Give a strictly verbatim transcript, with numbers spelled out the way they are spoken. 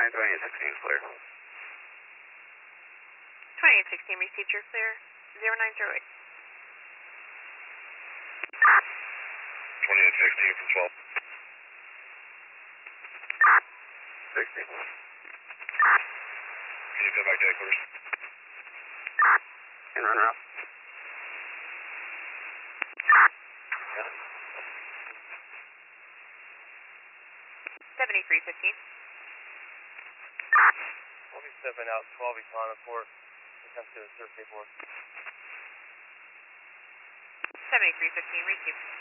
nine twenty-eight sixteen clear. twenty-eight sixteen received, you're clear. zero nine zero eight. twenty-eight sixteen from twelve. sixty. Can you come back to headquarters? And run out. seventy-three fifteen. forty-seven out, twelve Econ report. Attempt to assert paperwork. seventy-three fifteen received.